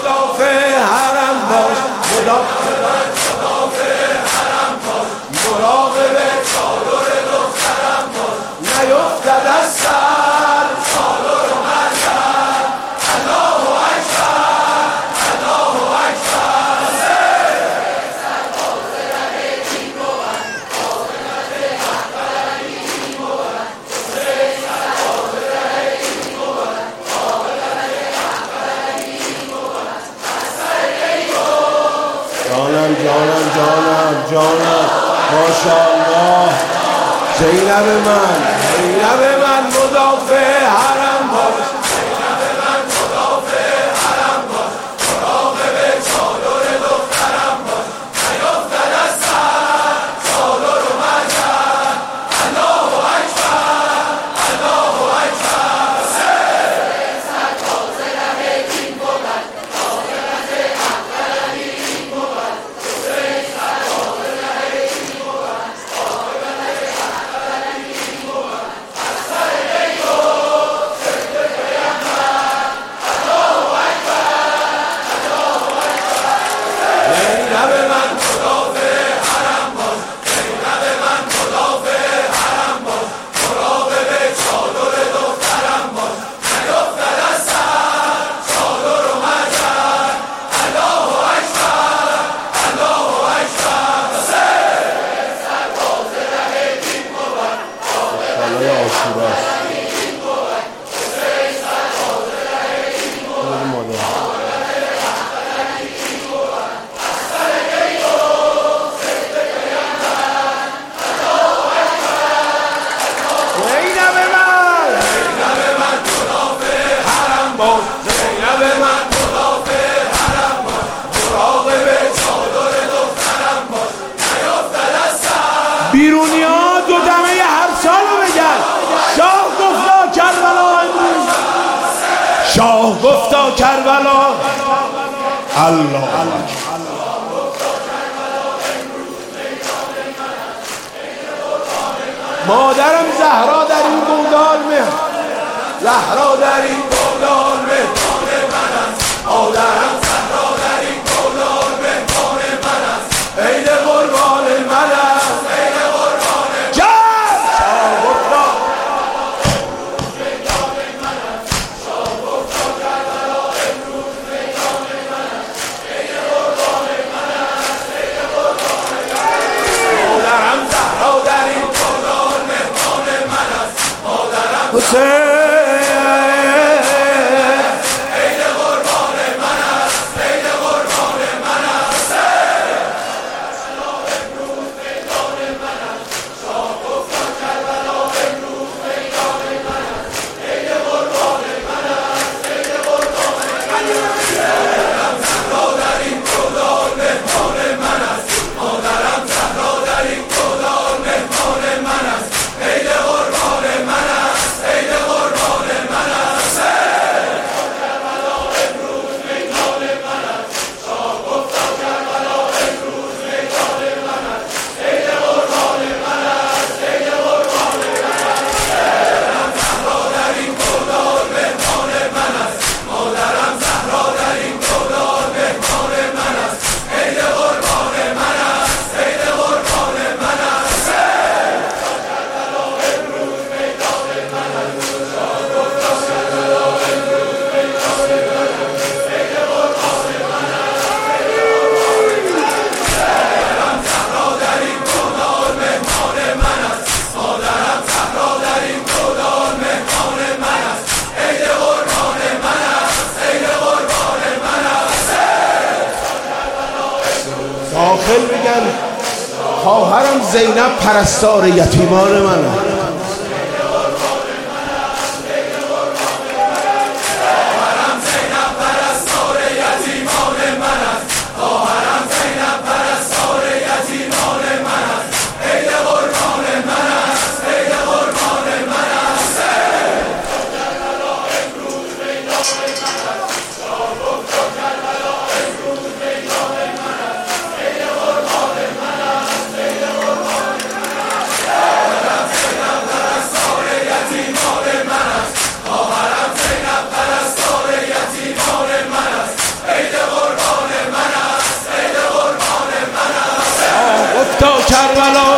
مدافع حرم باش، مدافع حرم باش، مراقب چادر دخترم باش، نیفتد از سر چادر و مریم. الله اکبر، الله اکبر. جانم ماشاءالله. زینب من مدافع حرم باش، زینب من مدافع حرم باش، مراقب چادر دخترم باش، نیفتد از سر چادر و مریم. الله اکبر، الله اکبر. سرباز ره دین بود، عاقبت احمد دین بود. سرباز ره دین بود، عاقبت احمد دین بود. از سر دیو سجده پیامبر. الله اکبر، الله اکبر. زینب من مدافع حرم باش، زینب من مدافع حرم باش، مراقب چادر دخترم باش، نیفتد از سر چادر و مریم. الله اکبر، الله اکبر. سرباز ره دین بود، عاقبت آشوراست. زینب من مدافع حرم باش، زینب من مدافع حرم باش، مراقب چادر دخترم باش، نیفتد از سر. بیرونیا دو دمه هر سالو بگن شاه گفتا کربلا امروز، شاه گفتا کربلا. الله مادرم زهرا در این گودال مهر، زهرا در این گودال مهمان من است، مادرم زهرا در این گودال مهمان من است، عید قربان من است، عید قربان من است. شاه گفتا مادرم زهرا در این گودال مهمان من است، مادرم حسین عید قربان من است، عید قربان من است. امروز میدان من است، شاه گفتا کربلا امروز میدان من است، عید قربان من است، عید قربان من است. مادرم زهرا در این گودال مهمان من است، مادرم زهرا در این گودال مهمان من است، عید قربان من است، عید قربان من است. کربلا امروز میدان من است، شاه گفتا کربلا امروز میدان من است، عید قربان من است، عید قربان من است. مادرم زهرا در این گودال مهمان من است، مادرم زهرا در این گودال مهمان من است، عید قربان من است، عید قربان من است. کربلا امروز میدان من است، شاه گفتا کربلا امروز میدان من است، عید قربان من است، عید قربان من است. مادرم زهرا در این گودال مهمان من است، مادرم زهرا در این گودال مهمان من است، عید قربان من است، عید قربان من است. داخل میگن خواهرم زینب پرستار یتیمان من است. خواهرم زینب پرستار یتیمان من است، خواهرم زینب پرستار یتیمان من است، عید قربان من است، عید قربان من است. کربلا امروز میدان من است، شاه گفتا کربلا امروز میدان من است، عید قربان من است، عید قربان من است. کربلا